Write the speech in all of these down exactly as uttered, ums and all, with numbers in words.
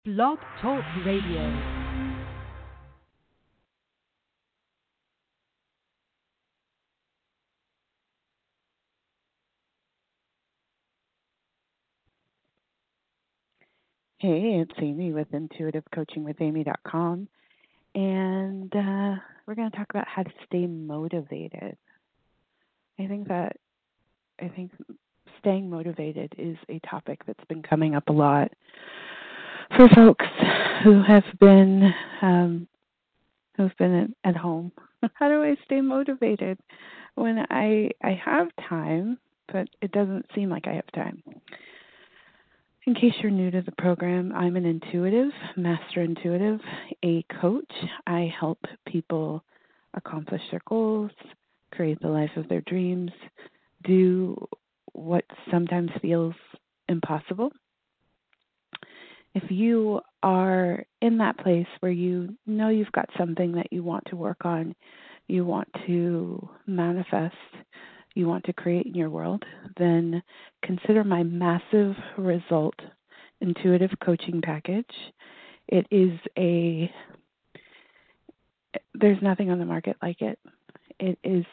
Blog Talk Radio. Hey, it's Amy with intuitive coaching with amy dot com, and uh, we're going to talk about how to stay motivated. I think that I think staying motivated is a topic that's been coming up a lot for folks who have been um, who've been at home. How do I stay motivated when I I have time, but it doesn't seem like I have time? In case you're new to the program, I'm an intuitive, master intuitive, a coach. I help people accomplish their goals, create the life of their dreams, do what sometimes feels impossible. If you are in that place where you know you've got something that you want to work on, you want to manifest, you want to create in your world, then consider my massive result intuitive coaching package. It is a, there's nothing on the market like it. It is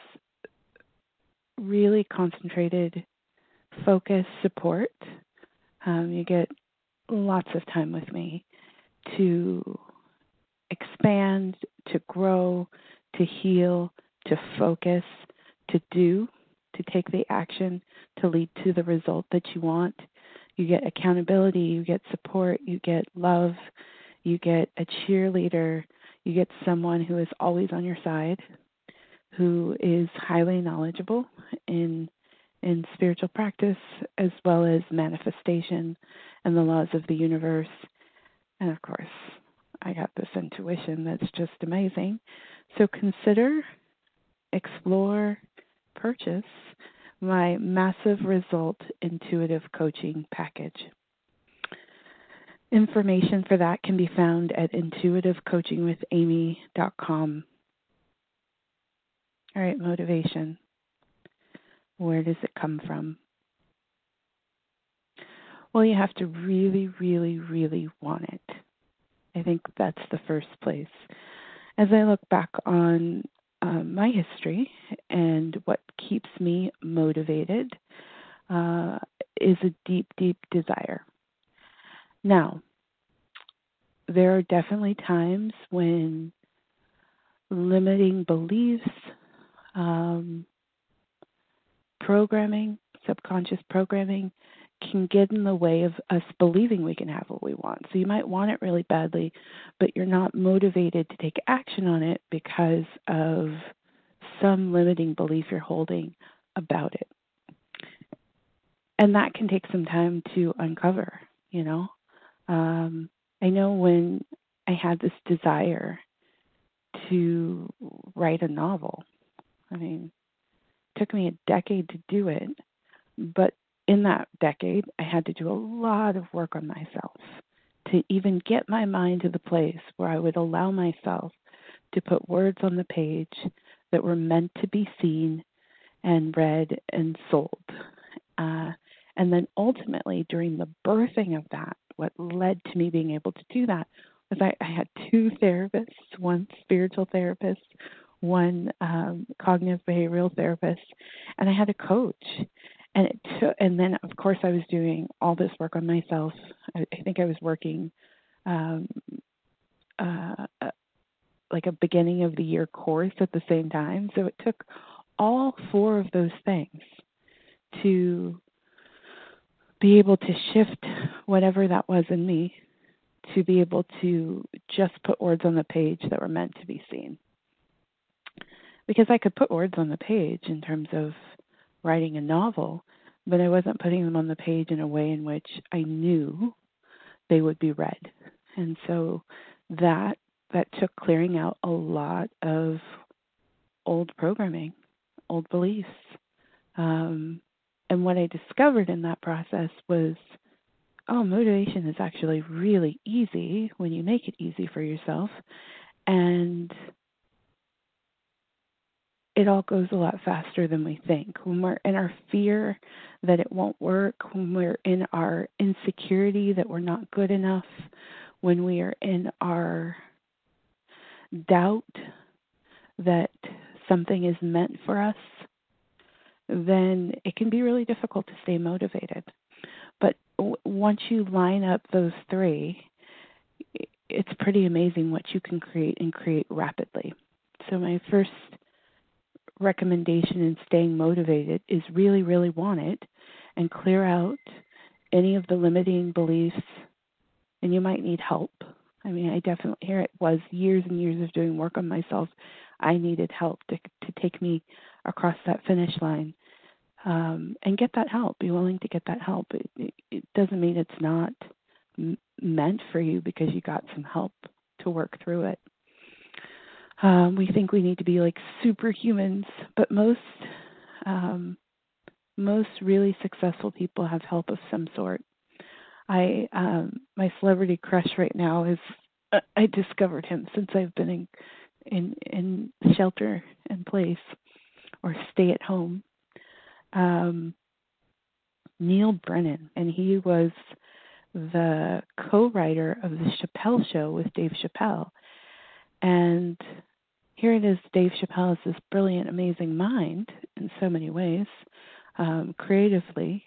really concentrated, focused support. Um, you get lots of time with me to expand, to grow, to heal, to focus, to do, to take the action to lead to the result that you want. You get accountability, you get support, you get love, you get a cheerleader, you get someone who is always on your side, who is highly knowledgeable in in spiritual practice as well as manifestation and the laws of the universe. And of course, I got this intuition that's just amazing. So consider, explore, purchase my massive result intuitive coaching package. Information for that can be found at intuitive coaching with amy dot com. All right, motivation. Where does it come from? Well, you have to really, really, really want it. I think that's the first place. As I look back on um, my history and what keeps me motivated uh, is a deep, deep desire. Now, there are definitely times when limiting beliefs, um, programming, subconscious programming, can get in the way of us believing we can have what we want. So you might want it really badly, but you're not motivated to take action on it because of some limiting belief you're holding about it. And that can take some time to uncover, you know. Um, I know when I had this desire to write a novel, I mean, it took me a decade to do it, but in that decade, I had to do a lot of work on myself to even get my mind to the place where I would allow myself to put words on the page that were meant to be seen and read and sold. Uh, and then ultimately, during the birthing of that, what led to me being able to do that was I, I had two therapists, one spiritual therapist, one um, cognitive behavioral therapist, and I had a coach. And it took, and then, of course, I was doing all this work on myself. I, I think I was working um, uh, like a beginning of the year course at the same time. So it took all four of those things to be able to shift whatever that was in me to be able to just put words on the page that were meant to be seen. Because I could put words on the page in terms of writing a novel, but I wasn't putting them on the page in a way in which I knew they would be read. And so that that took clearing out a lot of old programming, old beliefs. Um, and what I discovered in that process was, oh, motivation is actually really easy when you make it easy for yourself. And it all goes a lot faster than we think. When we're in our fear that it won't work, when we're in our insecurity that we're not good enough, when we are in our doubt that something is meant for us, then it can be really difficult to stay motivated. But w- once you line up those three, it's pretty amazing what you can create and create rapidly. So my first recommendation in staying motivated is really, really want it and clear out any of the limiting beliefs. And you might need help. I mean, I definitely, here it was years and years of doing work on myself. I needed help to to take me across that finish line. Um, and get that help. Be willing to get that help. It, it, it doesn't mean it's not m- meant for you because you got some help to work through it. Um, we think we need to be like superhumans, but most um, most really successful people have help of some sort. I um, my celebrity crush right now is uh, I discovered him since I've been in in, in shelter in place or stay at home. Um, Neil Brennan, and he was the co-writer of the Chappelle Show with Dave Chappelle. And here it is, Dave Chappelle is this brilliant, amazing mind in so many ways, um, creatively.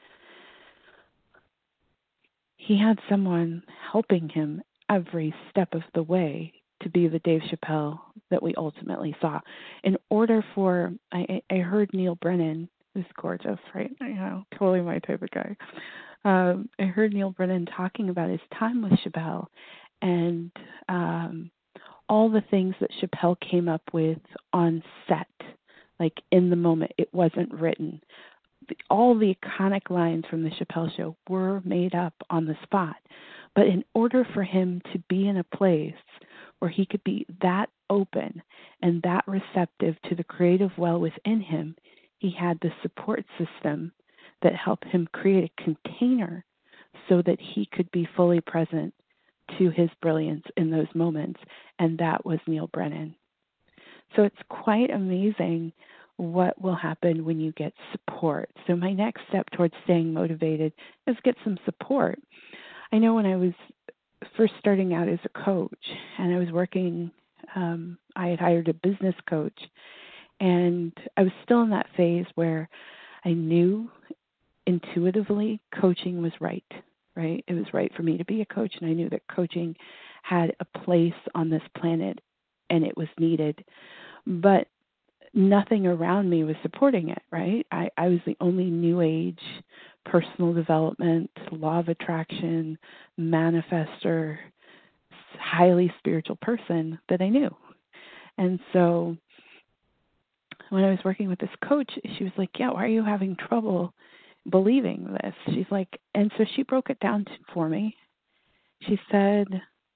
He had someone helping him every step of the way to be the Dave Chappelle that we ultimately saw. In order for, I, I heard Neil Brennan, who's gorgeous, right? You know, totally my type of guy. Um, I heard Neil Brennan talking about his time with Chappelle and um, all the things that Chappelle came up with on set, like in the moment. It wasn't written. The, all the iconic lines from the Chappelle Show were made up on the spot. But in order for him to be in a place where he could be that open and that receptive to the creative well within him, he had the support system that helped him create a container so that he could be fully present to his brilliance in those moments. And that was Neil Brennan. So it's quite amazing what will happen when you get support. So my next step towards staying motivated is get some support. I know when I was first starting out as a coach and I was working, um, I had hired a business coach, and I was still in that phase where I knew intuitively coaching was right, right? It was right for me to be a coach, and I knew that coaching had a place on this planet and it was needed. But nothing around me was supporting it, right? I, I was the only new age personal development, law of attraction, manifester, highly spiritual person that I knew. And so when I was working with this coach, she was like, yeah, why are you having trouble believing this? She's like, and so she broke it down for me. She said,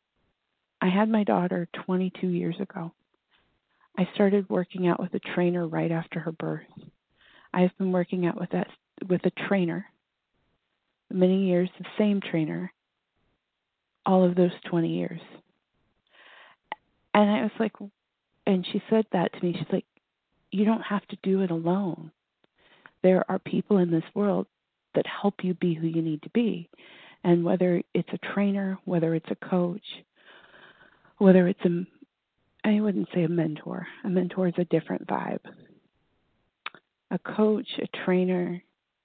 I had my daughter twenty-two years ago. I started working out with a trainer right after her birth. I've been working out with that with a trainer many years, the same trainer, all of those twenty years. And I was like, and she said that to me. She's like, you don't have to do it alone. There are people in this world that help you be who you need to be. And whether it's a trainer, whether it's a coach, whether it's a, I wouldn't say a mentor. A mentor is a different vibe. A coach, a trainer,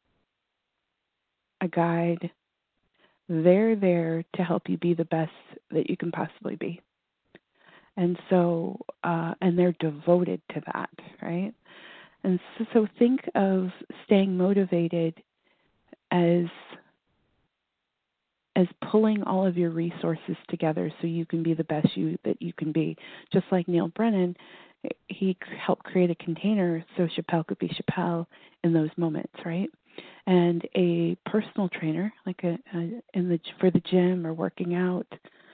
a guide, they're there to help you be the best that you can possibly be. And so, uh, and they're devoted to that, right? And so, so think of staying motivated as as pulling all of your resources together so you can be the best you that you can be. Just like Neil Brennan, he helped create a container so Chappelle could be Chappelle in those moments, right? And a personal trainer, like a, a in the for the gym or working out,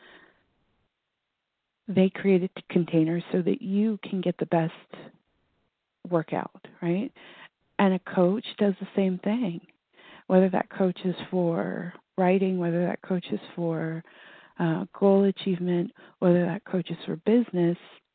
they created containers so that you can get the best workout, right? And a coach does the same thing, whether that coach is for writing, whether that coach is for uh, goal achievement, whether that coach is for business.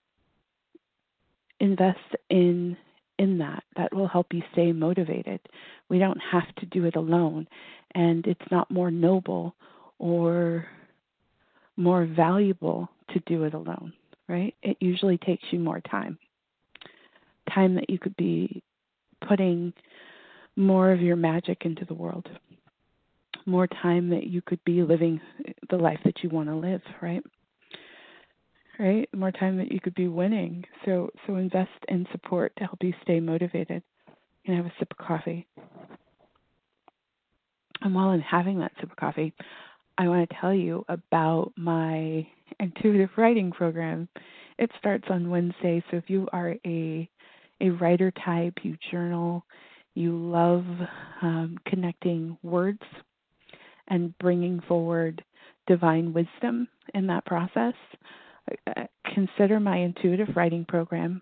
Invest in in that. That will help you stay motivated. We don't have to do it alone, and it's not more noble or more valuable to do it alone, right? It usually takes you more time, time that you could be putting more of your magic into the world, more time that you could be living the life that you want to live, right? Right? More time that you could be winning. So so invest in support to help you stay motivated. You can have a sip of coffee. And while I'm having that sip of coffee, I want to tell you about my intuitive writing program. It starts on Wednesday, so if you are a a writer type, you journal, you love um, connecting words and bringing forward divine wisdom in that process, uh, consider my intuitive writing program.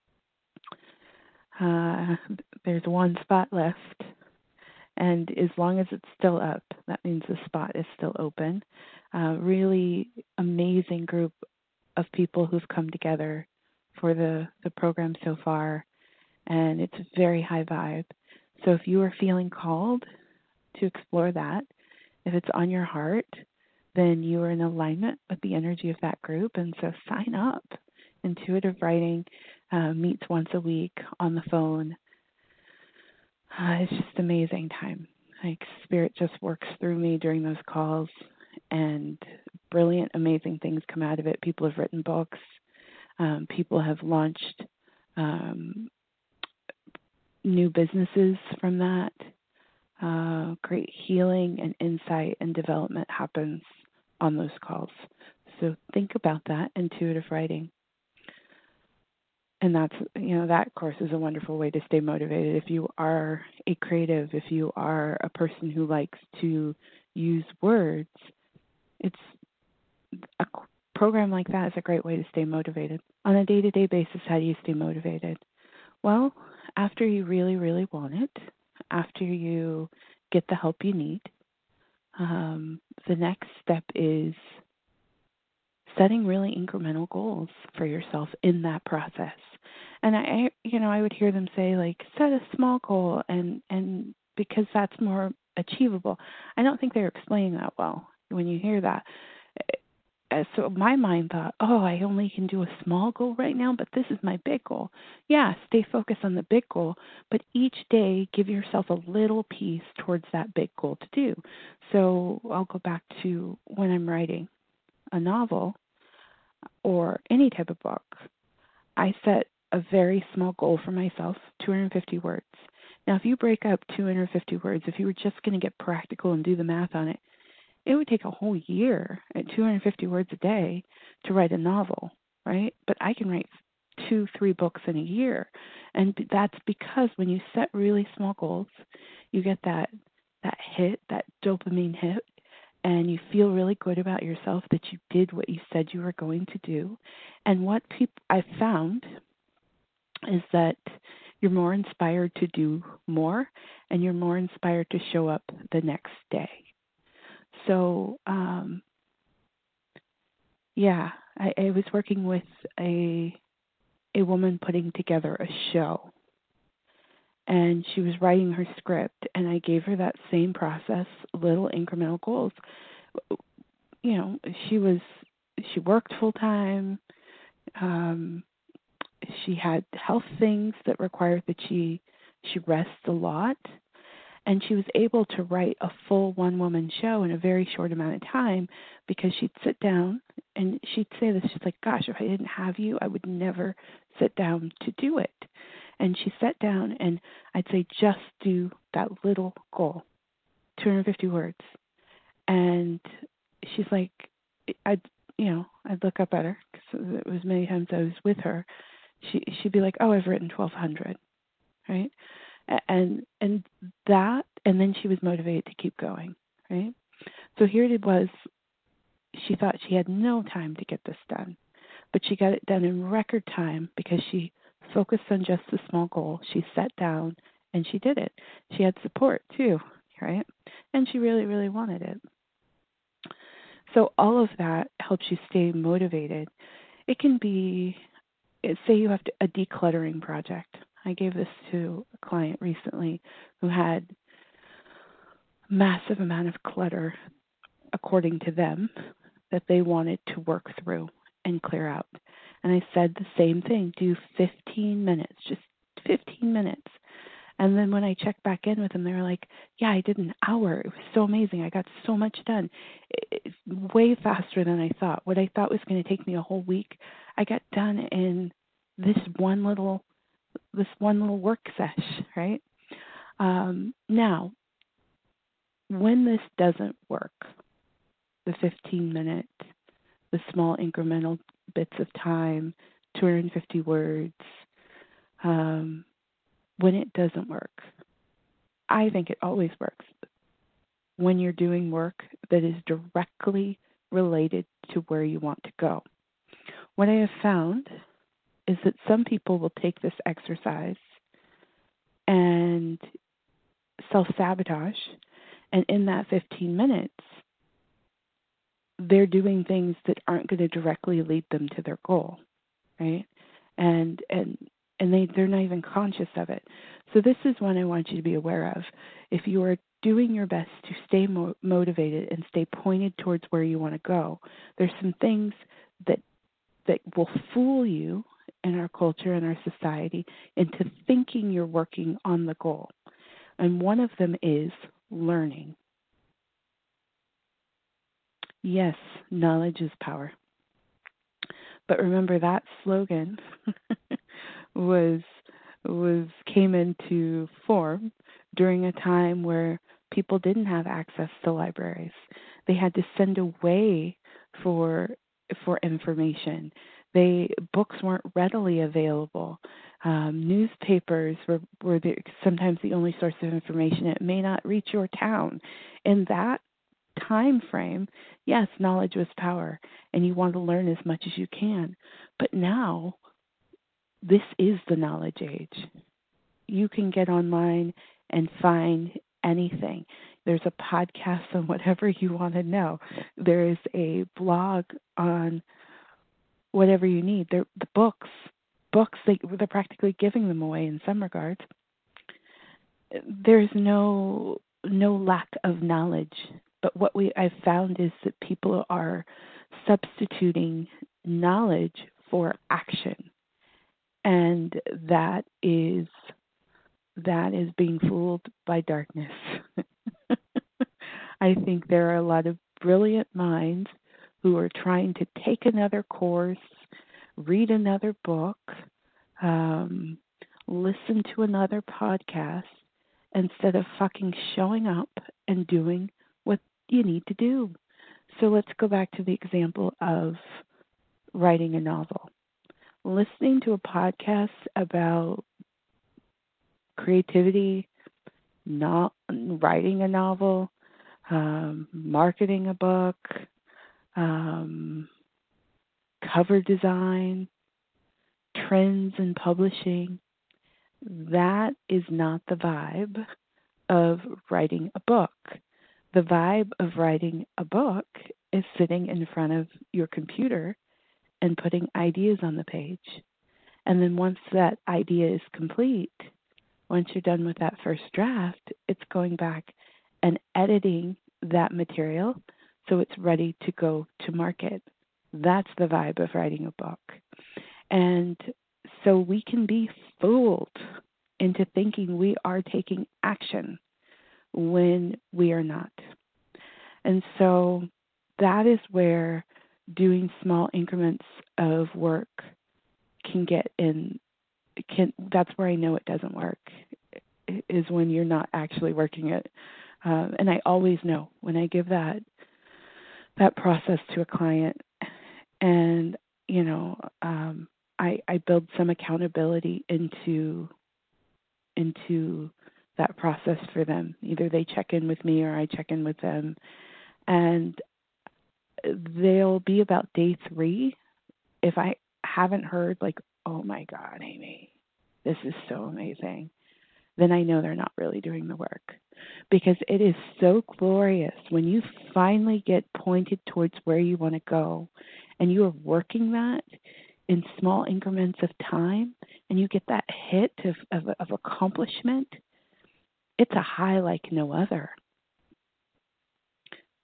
Uh, there's one spot left, and as long as it's still up, that means the spot is still open. Uh, really amazing group of people who've come together for the, the program so far, and it's very high vibe. So if you are feeling called to explore that, if it's on your heart, then you are in alignment with the energy of that group, and so sign up. Intuitive Writing uh, meets once a week on the phone. Uh, it's just amazing time. Like Spirit just works through me during those calls, and brilliant, amazing things come out of it. People have written books. Um, people have launched um, new businesses from that. Uh, great healing and insight and development happens on those calls. So think about that, intuitive writing. And that's, you know, that course is a wonderful way to stay motivated. If you are a creative, if you are a person who likes to use words, it's a program like that is a great way to stay motivated. On a day-to-day basis, how do you stay motivated? Well, after you really, really want it, after you get the help you need, um, the next step is setting really incremental goals for yourself in that process. And I, you know, I would hear them say like, set a small goal, and and because that's more achievable. I don't think they're explaining that well when you hear that. So my mind thought, oh, I only can do a small goal right now, but this is my big goal. Yeah, stay focused on the big goal, but each day give yourself a little piece towards that big goal to do. So I'll go back to when I'm writing a novel or any type of book, I set a very small goal for myself, two hundred fifty words. Now, if you break up two hundred fifty words, if you were just going to get practical and do the math on it, it would take a whole year at two hundred fifty words a day to write a novel, right? But I can write two, three books in a year. And that's because when you set really small goals, you get that that hit, that dopamine hit, and you feel really good about yourself that you did what you said you were going to do. And what people I've found is that you're more inspired to do more, and you're more inspired to show up the next day. So, um, yeah, I, I was working with a a woman putting together a show, and she was writing her script, and I gave her that same process, little incremental goals. You know, she was she worked full time. Um, she had health things that required that she she rest a lot, and she was able to write a full one woman show in a very short amount of time because she'd sit down and she'd say this. She's like, "Gosh, if I didn't have you, I would never sit down to do it." And she sat down, and I'd say, "Just do that little goal, two hundred fifty words." And she's like, I'd, you know, I'd look up at her because it was many times I was with her. She, she'd be like, "Oh, I've written twelve hundred, right?" And and that, and then she was motivated to keep going, right? So here it was. She thought she had no time to get this done, but she got it done in record time because she focused on just the small goal. She sat down and she did it. She had support too, right? And she really, really wanted it. So all of that helps you stay motivated. It can be, say you have to, a decluttering project. I gave this to a client recently who had massive amount of clutter according to them, that they wanted to work through and clear out. And I said the same thing, do fifteen minutes, just fifteen minutes. And then when I checked back in with them, they were like, yeah, I did an hour. It was so amazing. I got so much done. It's way faster than I thought. What I thought was going to take me a whole week, I got done in this one little this one little work sesh, right? Um, now, when this doesn't work, the fifteen minute, the small incremental bits of time, two hundred fifty words, um, when it doesn't work, I think it always works when you're doing work that is directly related to where you want to go. What I have found is that some people will take this exercise and self-sabotage, and in that fifteen minutes, they're doing things that aren't going to directly lead them to their goal, right? And and and they, they're not even conscious of it. So this is one I want you to be aware of. If you are doing your best to stay mo- motivated and stay pointed towards where you want to go, there's some things that that will fool you in our culture and our society into thinking you're working on the goal. And one of them is learning. Yes, knowledge is power. But remember that slogan was was came into form during a time where people didn't have access to libraries. They had to send away for for information. They books weren't readily available. Um, newspapers were, were the, sometimes the only source of information. It may not reach your town. In that time frame, yes, knowledge was power, and you want to learn as much as you can. But now, this is the knowledge age. You can get online and find anything. There's a podcast on whatever you want to know. There is a blog on whatever you need. They're the books. Books, they, they're practically giving them away in some regards. There's no no lack of knowledge. But what we I've found is that people are substituting knowledge for action. And that is that is being fooled by darkness. I think there are a lot of brilliant minds who are trying to take another course, read another book, um, listen to another podcast, instead of fucking showing up and doing what you need to do. So let's go back to the example of writing a novel. Listening to a podcast about creativity, not writing a novel, um, marketing a book, um, cover design, trends in publishing, that is not the vibe of writing a book. The vibe of writing a book is sitting in front of your computer and putting ideas on the page. And then once that idea is complete, once you're done with that first draft, it's going back and editing that material so it's ready to go to market. That's the vibe of writing a book. And so we can be fooled into thinking we are taking action when we are not. And so that is where doing small increments of work can get in. Can that's where I know it doesn't work, is when you're not actually working it. Uh, and I always know when I give that that process to a client, and you know, um, I, I build some accountability into into that process for them. Either they check in with me or I check in with them, and they'll be about day three. If I haven't heard like, oh my God, Amy, this is so amazing, then I know they're not really doing the work. Because it is so glorious when you finally get pointed towards where you want to go and you are working that in small increments of time and you get that hit of, of, of accomplishment. It's a high like no other.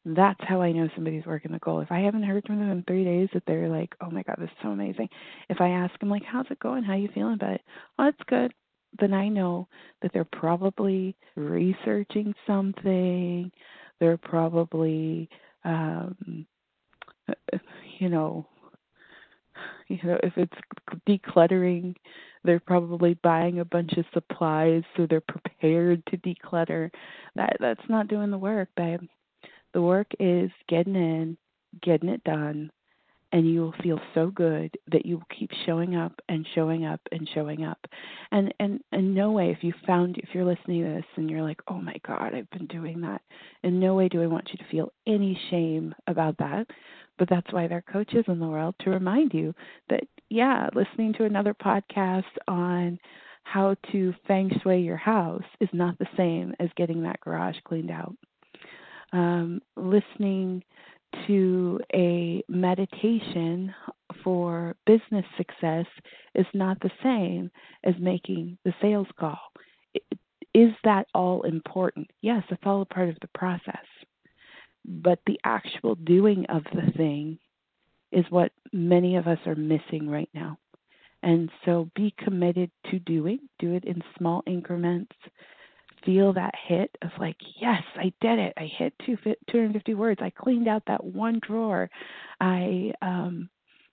That's how I know somebody's working the goal. If I haven't heard from them in three days that they're like, oh my God, this is so amazing. If I ask them, like, how's it going? How you feeling about it? Oh, it's good. Then I know that they're probably researching something. They're probably, um, you know, you know, if it's decluttering, they're probably buying a bunch of supplies so they're prepared to declutter. That that's not doing the work, babe. The work is getting in, getting it done, and you will feel so good that you will keep showing up and showing up and showing up. And and in no way, if you found, if you're listening to this and you're like, oh my God, I've been doing that, in no way do I want you to feel any shame about that. But that's why there are coaches in the world to remind you that, yeah, listening to another podcast on how to feng shui your house is not the same as getting that garage cleaned out. Um, listening to a meditation for business success is not the same as making the sales call. Is that all important? Yes, it's all a part of the process. But the actual doing of the thing is what many of us are missing right now. And so be committed to doing, do it in small increments. Feel that hit of like, yes, I did it. I hit two hundred fifty words. I cleaned out that one drawer. I um,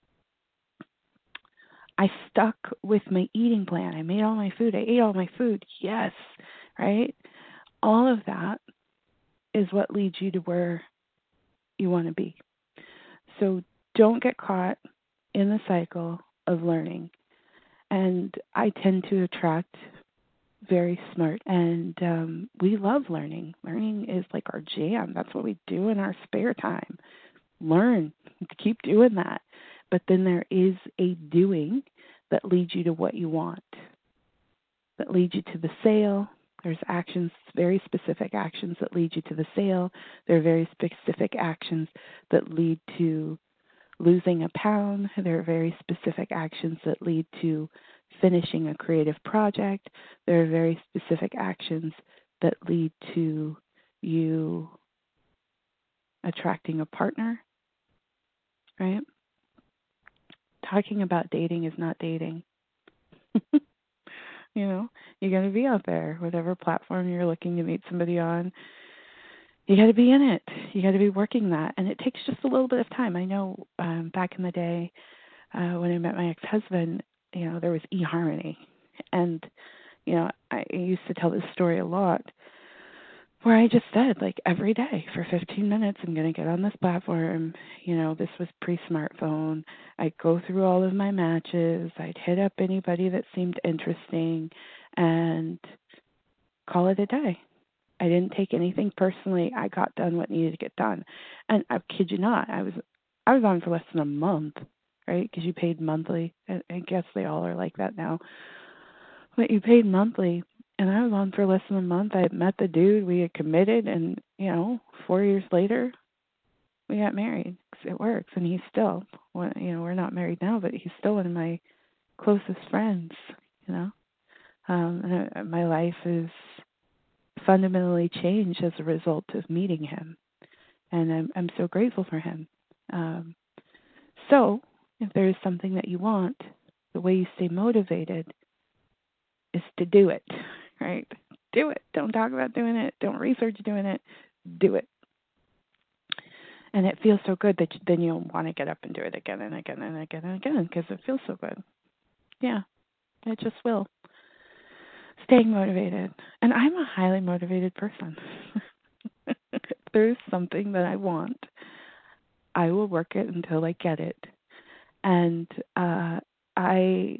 I stuck with my eating plan. I made all my food. I ate all my food. Yes, right? All of that is what leads you to where you want to be. So don't get caught in the cycle of learning. And I tend to attract very smart, and um, we love learning. Learning is like our jam. That's what we do in our spare time. Learn, keep doing that. But then there is a doing that leads you to what you want, that leads you to the sale. There's actions, very specific actions that lead you to the sale. There are very specific actions that lead to losing a pound. There are very specific actions that lead to finishing a creative project. There are very specific actions that lead to you attracting a partner, right? Talking about dating is not dating. You know, you're going to be out there, whatever platform you're looking to meet somebody on. You got to be in it. You got to be working that. And it takes just a little bit of time. I know um, back in the day uh, when I met my ex-husband, you know, there was eHarmony. And, you know, I used to tell this story a lot where I just said, like, every day for fifteen minutes, I'm going to get on this platform. You know, this was pre-smartphone. I'd go through all of my matches. I'd hit up anybody that seemed interesting and call it a day. I didn't take anything personally. I got done what needed to get done. And I kid you not, I was I was on for less than a month, right? Because you paid monthly. I, I guess they all are like that now. But you paid monthly, and I was on for less than a month. I had met the dude. We had committed, and, you know, four years later, we got married. 'Cause it works, and he's still, you know, we're not married now, but he's still one of my closest friends, you know. Um, and my life is fundamentally changed as a result of meeting him, and I'm I'm so grateful for him. Um, so, if there is something that you want, the way you stay motivated is to do it, right? Do it. Don't talk about doing it. Don't research doing it. Do it. And it feels so good that you, then you'll want to get up and do it again and again and again and again because it feels so good. Yeah, it just will. Staying motivated. And I'm a highly motivated person. If there's something that I want, I will work it until I get it. And uh, I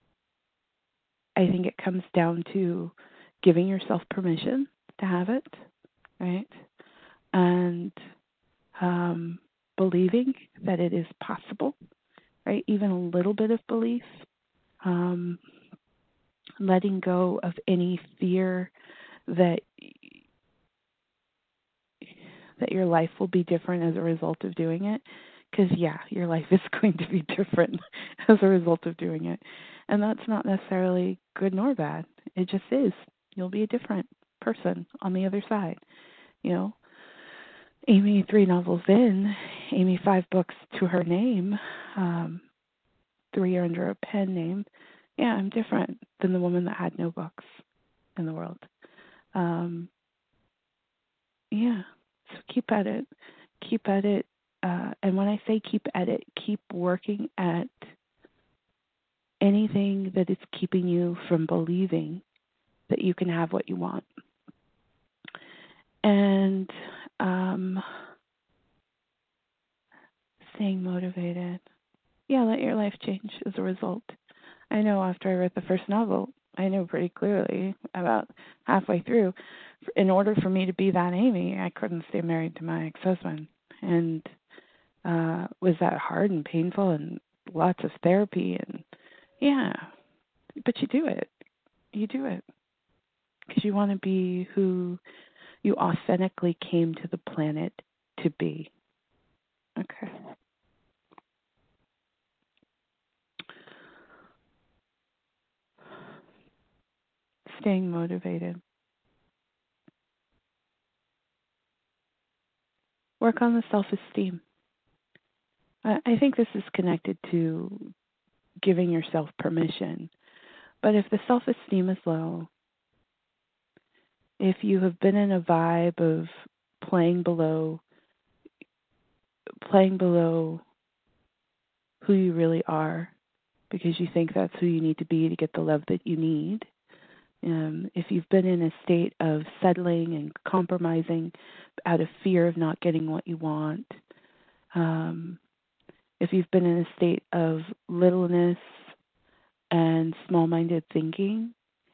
I think it comes down to giving yourself permission to have it, right? And um, believing that it is possible, right? Even a little bit of belief. Um, letting go of any fear that that your life will be different as a result of doing it. Because, yeah, your life is going to be different as a result of doing it. And that's not necessarily good nor bad. It just is. You'll be a different person on the other side, you know. Amy, three novels in, Amy, five books to her name, um, three are under a pen name. Yeah, I'm different than the woman that had no books in the world. Um, yeah, so keep at it. Keep at it. Uh, and when I say keep at it, keep working at anything that is keeping you from believing that you can have what you want. And um, staying motivated. Yeah, let your life change as a result. I know after I read the first novel, I knew pretty clearly about halfway through, in order for me to be that Amy, I couldn't stay married to my ex-husband. And uh, was that hard and painful and lots of therapy and yeah, but you do it. You do it because you want to be who you authentically came to the planet to be. Okay. Staying motivated. Work on the self-esteem. I, I think this is connected to giving yourself permission. But if the self-esteem is low, if you have been in a vibe of playing below, playing below who you really are, because you think that's who you need to be to get the love that you need. Um, if you've been in a state of settling and compromising out of fear of not getting what you want, um, if you've been in a state of littleness and small-minded thinking,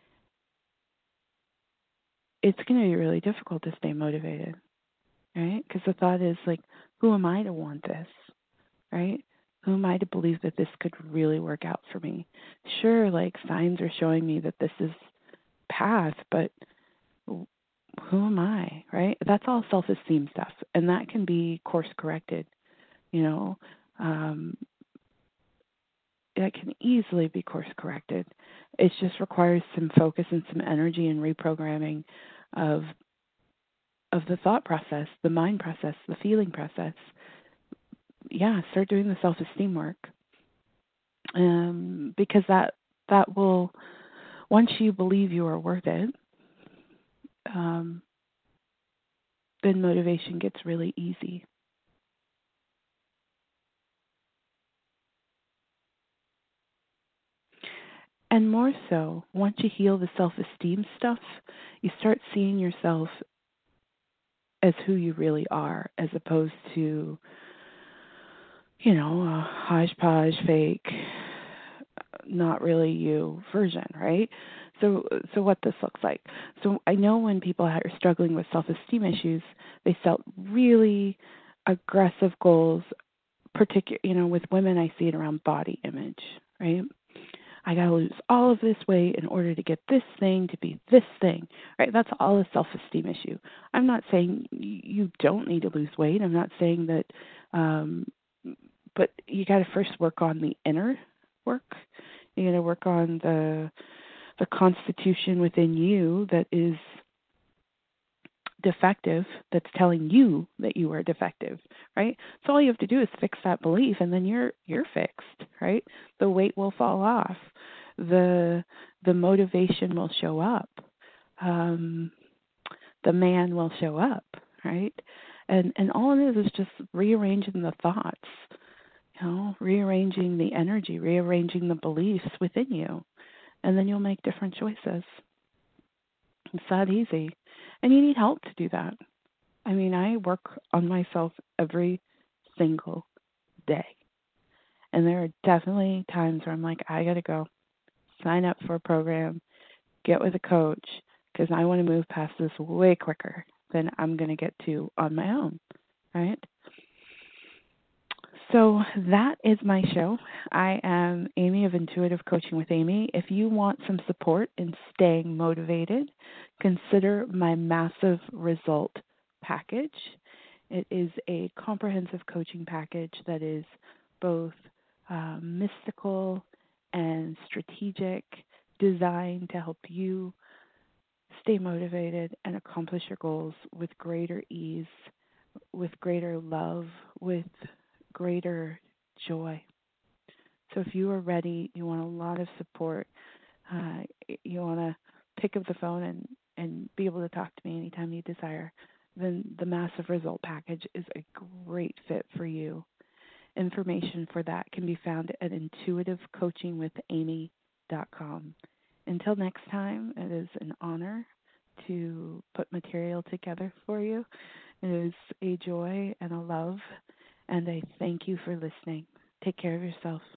it's going to be really difficult to stay motivated, right? Because the thought is like, who am I to want this, right? Who am I to believe that this could really work out for me? Sure, like signs are showing me that this is path, but who am I, right? That's all self-esteem stuff, and that can be course corrected. You know, um, that can easily be course corrected. It just requires some focus and some energy and reprogramming of of the thought process, the mind process, the feeling process. Yeah, start doing the self-esteem work, um, because that that will, once you believe you are worth it, um, then motivation gets really easy. And more so, once you heal the self-esteem stuff, you start seeing yourself as who you really are, as opposed to, you know, a hodgepodge, fake, not really you version, right? So, so what this looks like. So I know when people are struggling with self-esteem issues, they set really aggressive goals. Particular, you know, with women, I see it around body image, right? I got to lose all of this weight in order to get this thing to be this thing, right? That's all a self-esteem issue. I'm not saying you don't need to lose weight. I'm not saying that, um, but you got to first work on the inner work. You got to work on the the constitution within you that is defective, that's telling you that you are defective, right? So all you have to do is fix that belief, and then you're you're fixed, right? The weight will fall off, the the motivation will show up, um, the man will show up, right? And and all it is is just rearranging the thoughts, you know, rearranging the energy, rearranging the beliefs within you, and then you'll make different choices. It's that easy, and you need help to do that. I mean, I work on myself every single day. And there are definitely times where I'm like, I got to go sign up for a program, get with a coach, because I want to move past this way quicker than I'm going to get to on my own, right? So that is my show. I am Amy of Intuitive Coaching with Amy. If you want some support in staying motivated, consider my Massive Result package. It is a comprehensive coaching package that is both uh, mystical and strategic, designed to help you stay motivated and accomplish your goals with greater ease, with greater love, with greater joy. So if you are ready, you want a lot of support, uh, you want to pick up the phone and, and be able to talk to me anytime you desire, then the Massive Result Package is a great fit for you. Information for that can be found at intuitive coaching with amy dot com. Until next time, it is an honor to put material together for you. It is a joy and a love, and I thank you for listening. Take care of yourself.